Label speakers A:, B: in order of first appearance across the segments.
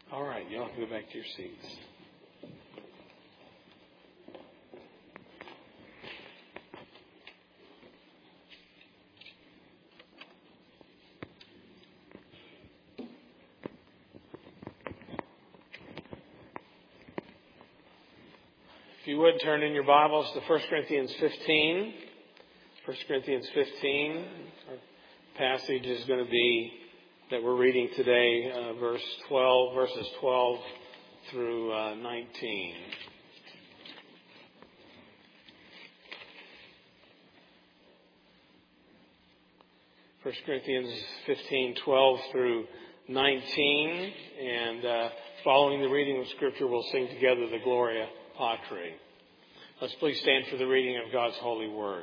A: All right, y'all can go back to your seats. If you would turn in your Bibles to 1 Corinthians 15. 1 Corinthians 15. Our passage is going to be that we're reading today, verses 12 through 19. First Corinthians 15, 12 through 19. And following the reading of Scripture, we'll sing together the Gloria Patri. Let's please stand for the reading of God's holy word.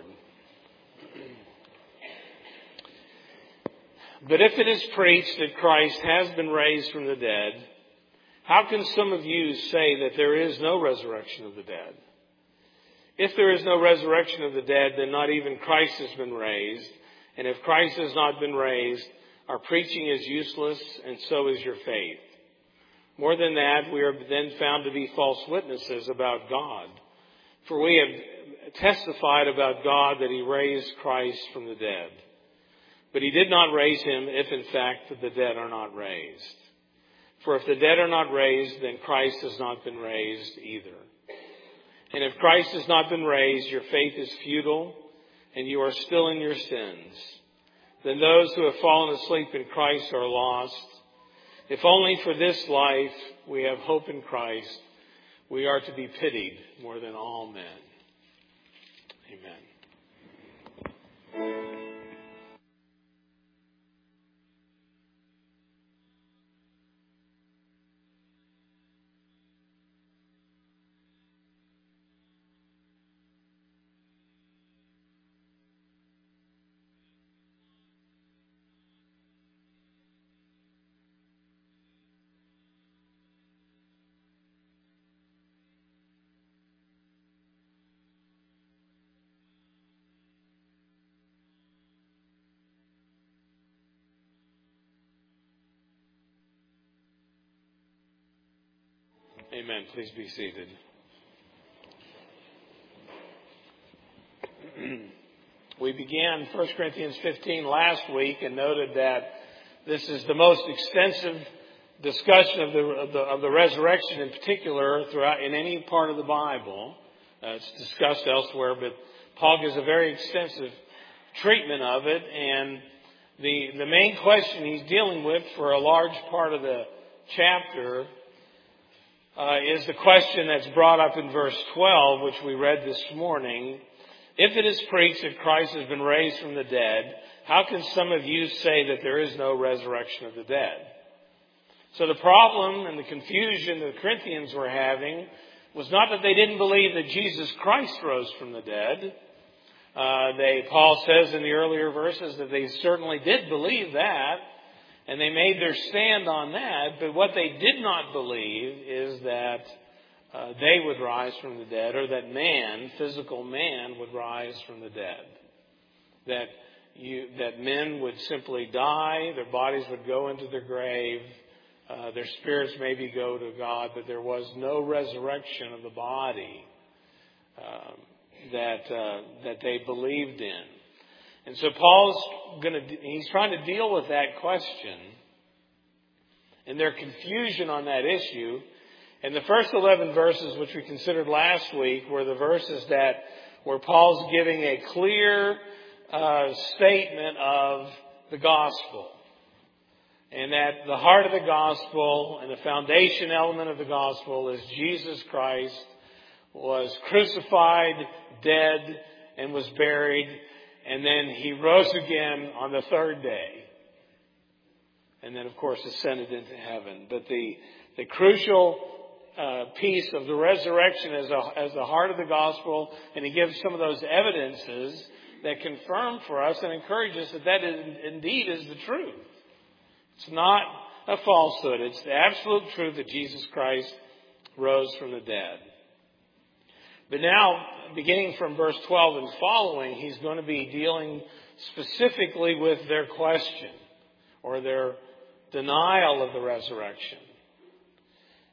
A: But if it is preached that Christ has been raised from the dead, how can some of you say that there is no resurrection of the dead? If there is no resurrection of the dead, then not even Christ has been raised. And if Christ has not been raised, our preaching is useless, and so is your faith. More than that, we are then found to be false witnesses about God. For we have testified about God that He raised Christ from the dead. But He did not raise Him if in fact the dead are not raised. For if the dead are not raised, then Christ has not been raised either. And if Christ has not been raised, your faith is futile, and you are still in your sins. Then those who have fallen asleep in Christ are lost. If only for this life we have hope in Christ, we are to be pitied more than all men. Amen. Amen. Please be seated. We began 1 Corinthians 15 last week and noted that this is the most extensive discussion of the resurrection in particular throughout in any part of the Bible. It's discussed elsewhere, but Paul gives a very extensive treatment of it. And the main question he's dealing with for a large part of the chapter is the question that's brought up in verse 12, which we read this morning. If it is preached that Christ has been raised from the dead, how can some of you say that there is no resurrection of the dead? So the problem and the confusion that the Corinthians were having was not that they didn't believe that Jesus Christ rose from the dead. Paul says in the earlier verses that they certainly did believe that. And they made their stand on that, but what they did not believe is that they would rise from the dead, or that man, physical man, would rise from the dead. That men would simply die, their bodies would go into their grave, their spirits maybe go to God, but there was no resurrection of the body that they believed in. And so he's trying to deal with that question and their confusion on that issue. And the first 11 verses, which we considered last week, were the verses where Paul's giving a clear statement of the gospel. And that the heart of the gospel and the foundation element of the gospel is Jesus Christ was crucified, dead, and was buried. And then He rose again on the third day. And then, of course, ascended into heaven. But the crucial piece of the resurrection as the heart of the gospel, and he gives some of those evidences that confirm for us and encourage us that indeed is the truth. It's not a falsehood. It's the absolute truth that Jesus Christ rose from the dead. But now, beginning from verse 12 and following, he's going to be dealing specifically with their question or their denial of the resurrection.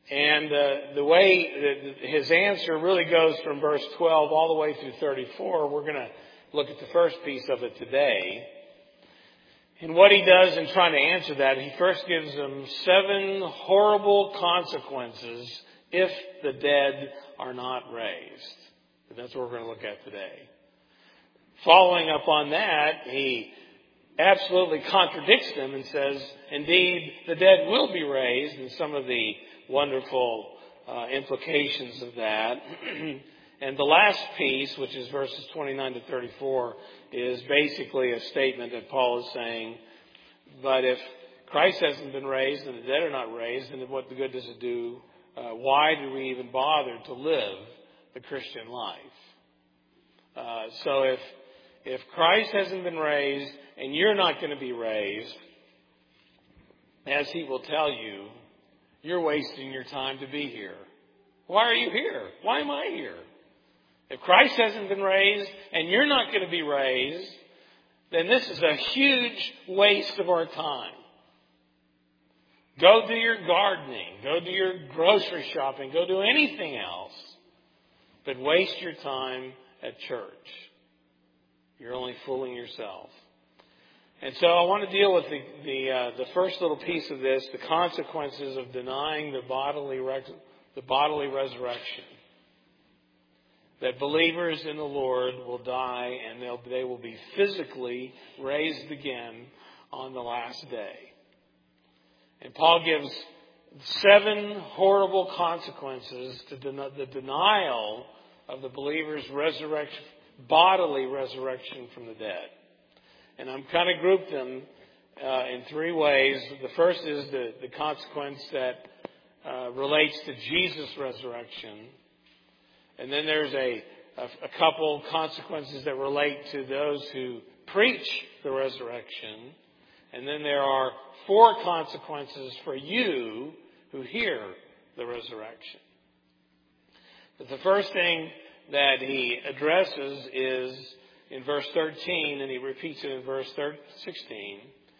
A: And the way that his answer really goes from verse 12 all the way through 34. We're going to look at the first piece of it today. And what he does in trying to answer that, he first gives them 7 horrible consequences if the dead are not raised. And that's what we're going to look at today. Following up on that, he absolutely contradicts them and says, indeed, the dead will be raised, and some of the wonderful implications of that. And the last piece, which is verses 29 to 34, is basically a statement that Paul is saying, but if Christ hasn't been raised and the dead are not raised, then what good does it do? Why do we even bother to live the Christian life? So if Christ hasn't been raised and you're not going to be raised, as he will tell you, you're wasting your time to be here. Why are you here? Why am I here? If Christ hasn't been raised and you're not going to be raised, then this is a huge waste of our time. Go do your gardening. Go do your grocery shopping. Go do anything else. But waste your time at church. You're only fooling yourself. And so I want to deal with the first little piece of this, the consequences of denying the bodily resurrection. That believers in the Lord will die and they will be physically raised again on the last day. And Paul gives 7 horrible consequences to the denial of the believer's resurrection, bodily resurrection from the dead. And I'm kind of grouped them in 3 ways. The first is the consequence that relates to Jesus' resurrection. And then there's a couple consequences that relate to those who preach the resurrection. And then there are 4 consequences for you who hear the resurrection. But the first thing that he addresses is in verse 13, and he repeats it in verse 16,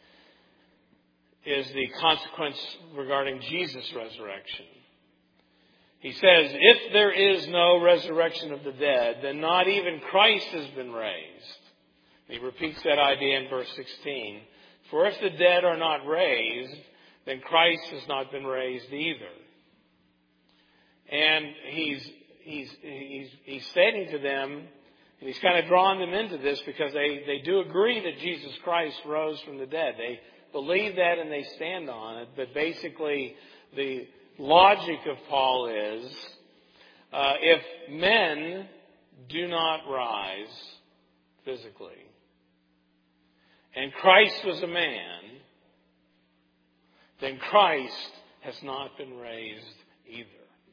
A: is the consequence regarding Jesus' resurrection. He says, if there is no resurrection of the dead, then not even Christ has been raised. He repeats that idea in verse 16. For if the dead are not raised, then Christ has not been raised either. And he's stating to them, and he's kind of drawing them into this because they do agree that Jesus Christ rose from the dead. They believe that and they stand on it. But basically, the logic of Paul is, if men do not rise physically, and Christ was a man, then Christ has not been raised either.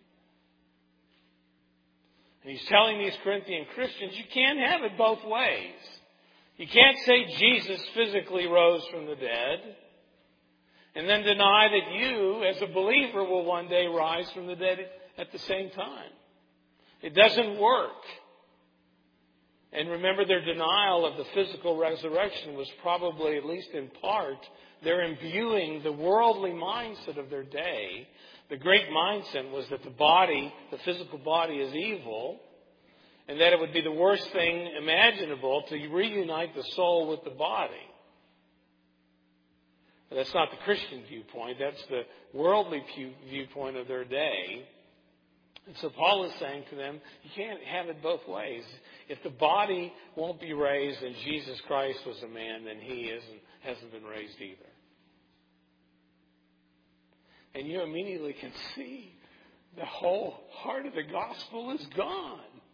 A: And he's telling these Corinthian Christians, you can't have it both ways. You can't say Jesus physically rose from the dead and then deny that you, as a believer, will one day rise from the dead at the same time. It doesn't work. And remember, their denial of the physical resurrection was probably, at least in part, they're imbuing the worldly mindset of their day. The great mindset was that the physical body is evil, and that it would be the worst thing imaginable to reunite the soul with the body. But that's not the Christian viewpoint. That's the worldly viewpoint of their day. And so Paul is saying to them, you can't have it both ways. If the body won't be raised and Jesus Christ was a man, then he hasn't been raised either. And you immediately can see the whole heart of the gospel is gone.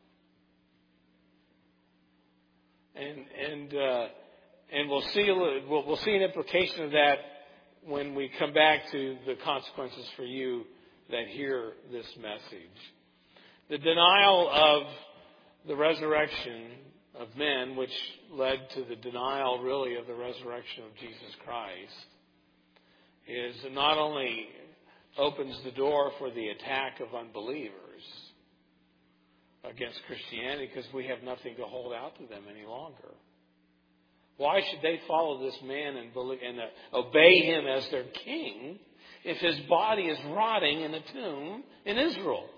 A: And we'll see an implication of that when we come back to the consequences for you that hear this message. The denial of the resurrection of men, which led to the denial really of the resurrection of Jesus Christ, is not only opens the door for the attack of unbelievers against Christianity, because we have nothing to hold out to them any longer. Why should they follow this man and obey him as their king if his body is rotting in a tomb in Israel?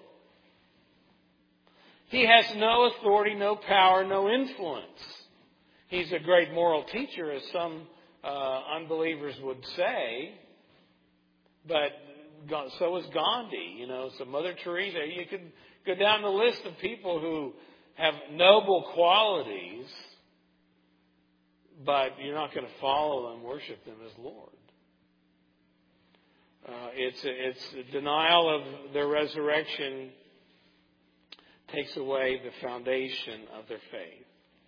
A: He has no authority, no power, no influence. He's a great moral teacher, as some unbelievers would say, but so is Gandhi, so Mother Teresa. You could go down the list of people who have noble qualities, but you're not going to follow them, worship them as Lord. It's a denial of their resurrection takes away the foundation of their faith.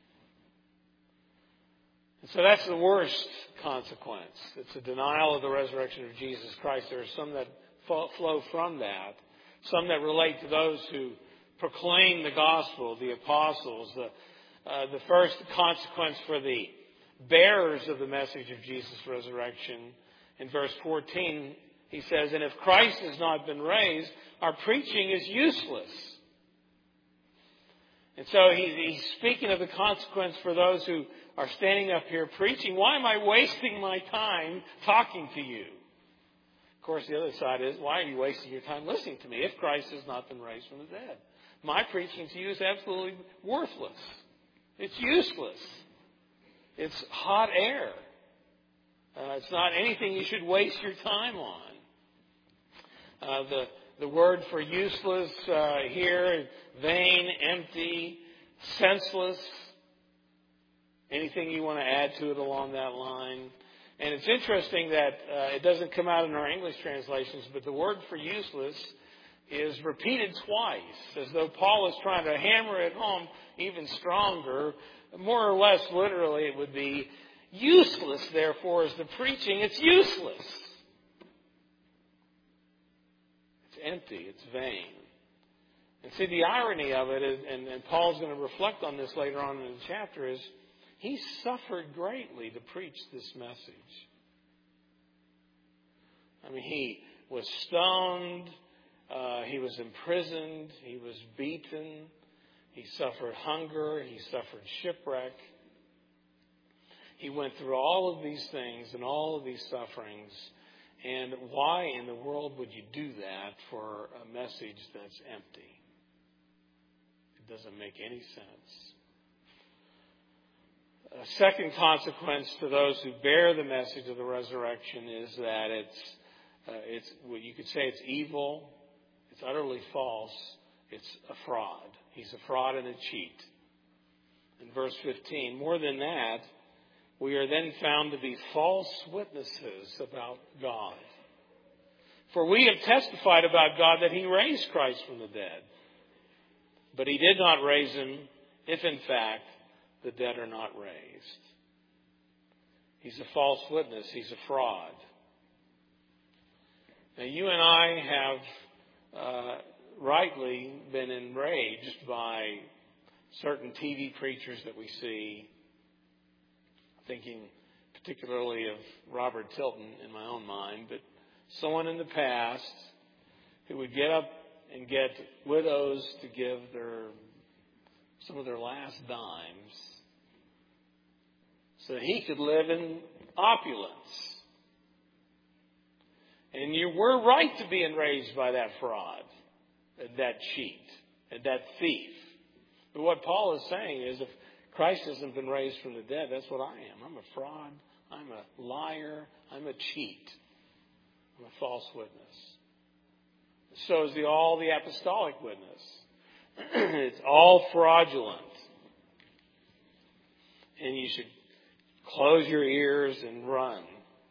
A: And so that's the worst consequence. It's a denial of the resurrection of Jesus Christ. There are some that flow from that, some that relate to those who proclaim the gospel, the apostles. The first consequence for the bearers of the message of Jesus' resurrection, in verse 14, he says, "And if Christ has not been raised, our preaching is useless." And so he's speaking of the consequence for those who are standing up here preaching. Why am I wasting my time talking to you? Of course, the other side is, why are you wasting your time listening to me if Christ has not been raised from the dead? My preaching to you is absolutely worthless. It's useless. It's hot air. It's not anything you should waste your time on. The word for useless here, vain, empty, senseless. Anything you want to add to it along that line? And it's interesting that it doesn't come out in our English translations, but the word for useless is repeated twice, as though Paul is trying to hammer it home even stronger. More or less literally it would be, useless therefore is the preaching. It's useless. It's empty. It's vain. And see, the irony of it is, and Paul's going to reflect on this later on in the chapter, is he suffered greatly to preach this message. I mean, he was stoned. He was imprisoned. He was beaten. He suffered hunger. He suffered shipwreck. He went through all of these things and all of these sufferings. And why in the world would you do that for a message that's empty? It doesn't make any sense. A second consequence to those who bear the message of the resurrection is that it's well, you could say it's evil, it's utterly false, it's a fraud. He's a fraud and a cheat. In verse 15, more than that, we are then found to be false witnesses about God. For we have testified about God that He raised Christ from the dead. But He did not raise Him if in fact the dead are not raised. He's a false witness. He's a fraud. Now you and I have rightly been enraged by certain TV preachers that we see, thinking particularly of Robert Tilton in my own mind, but someone in the past who would get up and get widows to give some of their last dimes so that he could live in opulence. And you were right to be enraged by that fraud, that cheat, and that thief. But what Paul is saying is, if Christ hasn't been raised from the dead, that's what I am. I'm a fraud. I'm a liar. I'm a cheat. I'm a false witness. So is all the apostolic witness. It's all fraudulent. And you should close your ears and run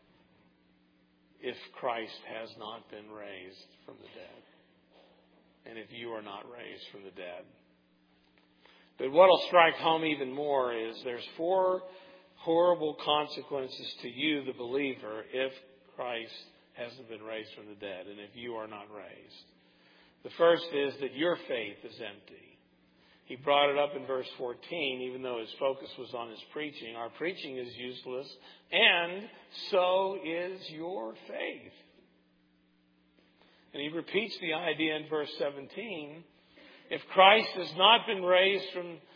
A: if Christ has not been raised from the dead. And if you are not raised from the dead. But what will strike home even more is there's 4 horrible consequences to you, the believer, if Christ hasn't been raised from the dead and if you are not raised. The first is that your faith is empty. He brought it up in verse 14, even though his focus was on his preaching. Our preaching is useless, and so is your faith. And he repeats the idea in verse 17. If Christ has not been raised,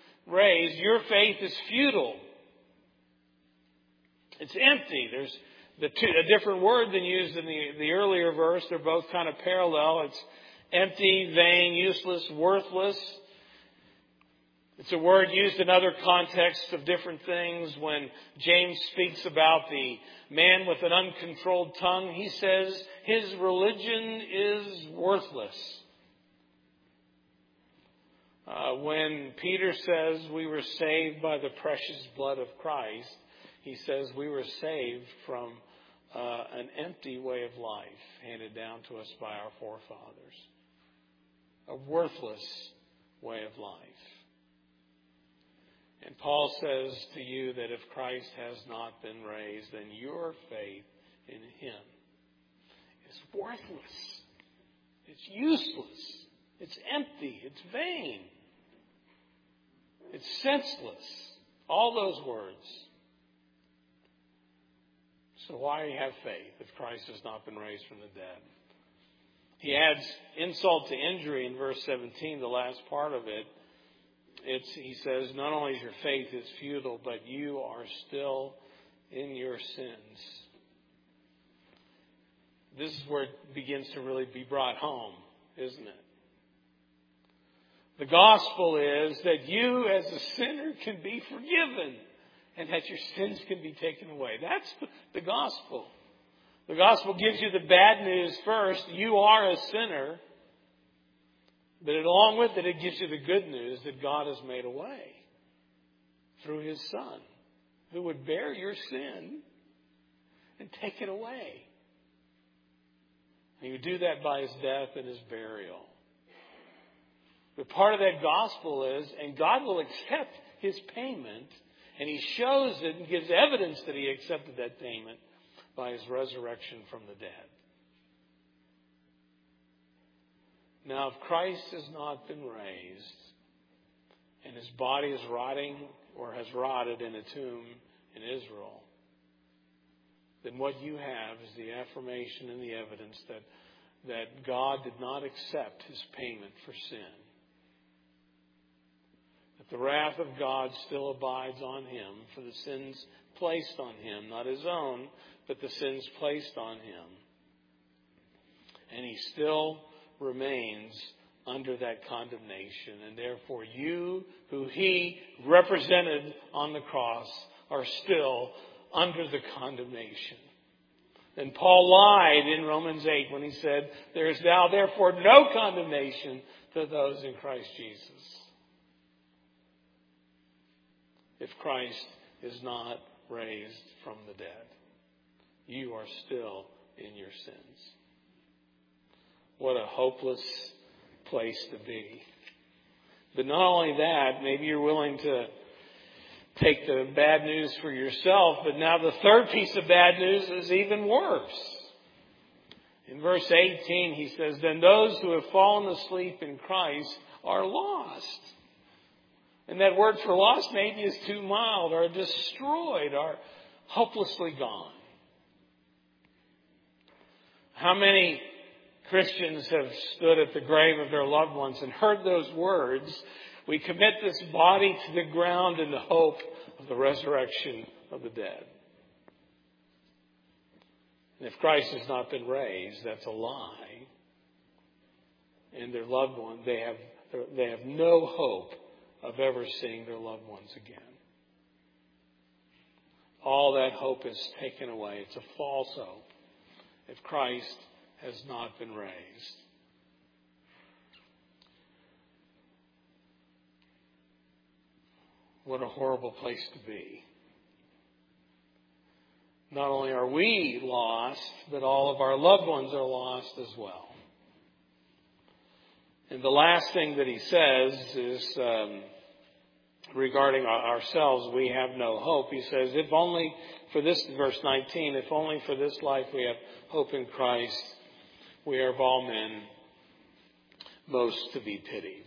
A: your faith is futile. It's empty. A different word than used in the earlier verse. They're both kind of parallel. It's empty, vain, useless, worthless. It's a word used in other contexts of different things. When James speaks about the man with an uncontrolled tongue, he says his religion is worthless. When Peter says we were saved by the precious blood of Christ, he says we were saved from an empty way of life handed down to us by our forefathers. A worthless way of life. And Paul says to you that if Christ has not been raised, then your faith in Him is worthless. It's useless. It's empty. It's vain. It's senseless. All those words. So why have faith if Christ has not been raised from the dead? He adds insult to injury in verse 17, the last part of it. He says, not only is your faith is futile, but you are still in your sins. This is where it begins to really be brought home, isn't it? The gospel is that you as a sinner can be forgiven and that your sins can be taken away. That's the gospel. The gospel gives you the bad news first. You are a sinner. But along with it, it gives you the good news that God has made a way through His Son, who would bear your sin and take it away. And He would do that by His death and His burial. But part of that gospel is, and God will accept His payment, and He shows it and gives evidence that He accepted that payment by His resurrection from the dead. Now, if Christ has not been raised and His body is rotting or has rotted in a tomb in Israel, then what you have is the affirmation and the evidence that God did not accept His payment for sin. That the wrath of God still abides on Him for the sins placed on Him, not His own, but the sins placed on Him. And He still remains under that condemnation. And therefore you, who He represented on the cross, are still under the condemnation. And Paul lied in Romans 8 when he said, there is now therefore no condemnation to those in Christ Jesus. If Christ is not raised from the dead, you are still in your sins. What a hopeless place to be. But not only that, maybe you're willing to take the bad news for yourself, but now the third piece of bad news is even worse. In verse 18, he says, then those who have fallen asleep in Christ are lost. And that word for lost maybe is too mild, are destroyed, are hopelessly gone. How many Christians have stood at the grave of their loved ones and heard those words, we commit this body to the ground in the hope of the resurrection of the dead. And if Christ has not been raised, that's a lie. And their loved one, they have no hope of ever seeing their loved ones again. All that hope is taken away. It's a false hope if Christ has not been raised. What a horrible place to be. Not only are we lost, but all of our loved ones are lost as well. And the last thing that he says is regarding ourselves, we have no hope. He says, if only for this, verse 19, if only for this life we have hope in Christ, we are of all men most to be pitied.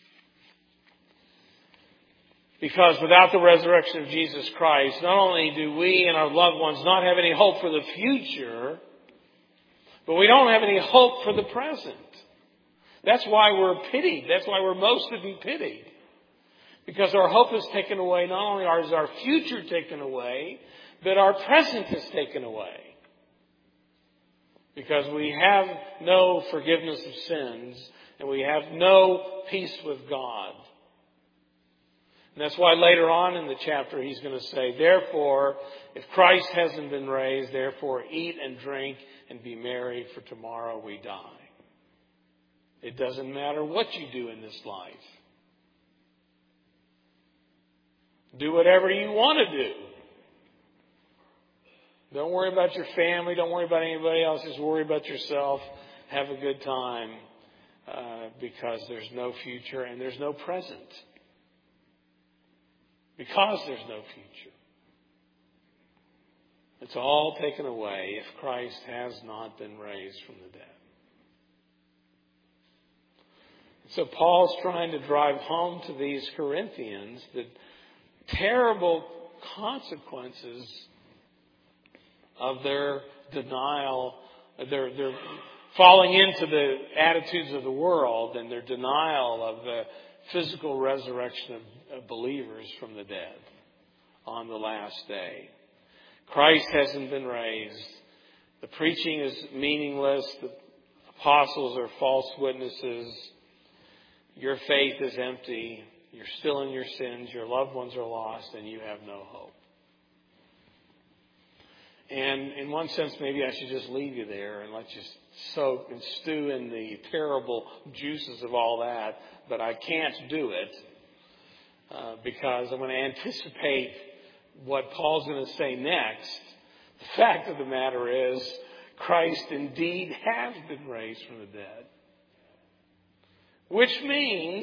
A: Because without the resurrection of Jesus Christ, not only do we and our loved ones not have any hope for the future, but we don't have any hope for the present. That's why we're pitied. That's why we're most to be pitied. Because our hope is taken away. Not only is our future taken away, but our present is taken away. because we have no forgiveness of sins and we have no peace with God. And that's why later on in the chapter he's going to say, therefore, if Christ hasn't been raised, therefore eat and drink and be merry, for tomorrow we die. It doesn't matter what you do in this life. Do whatever you want to do. Don't worry about your family. Don't worry about anybody else. Just worry about yourself. Have a good time, because there's no future and there's no present. Because there's no future. It's all taken away if Christ has not been raised from the dead. So Paul's trying to drive home to these Corinthians the terrible consequences of their denial, their falling into the attitudes of the world and their denial of the physical resurrection of believers from the dead on the last day. Christ hasn't been raised. The preaching is meaningless. The apostles are false witnesses. Your faith is empty. You're still in your sins. Your loved ones are lost, and you have no hope. And in one sense, maybe I should just leave you there and let you soak and stew in the terrible juices of all that. But I can't do it because I'm going to anticipate what Paul's going to say next. The fact of the matter is, Christ indeed has been raised from the dead. Which means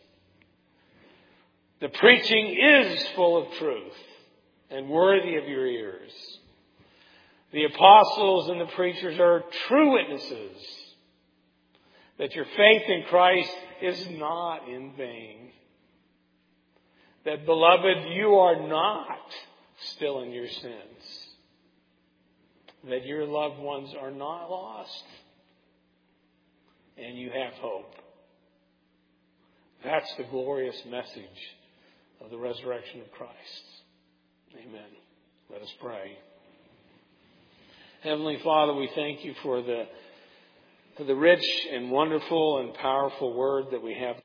A: the preaching is full of truth and worthy of your ears. The apostles and the preachers are true witnesses that your faith in Christ is not in vain. That, beloved, you are not still in your sins. That your loved ones are not lost. And you have hope. That's the glorious message of the resurrection of Christ. Amen. Let us pray. Heavenly Father, we thank you for the rich and wonderful and powerful word that we have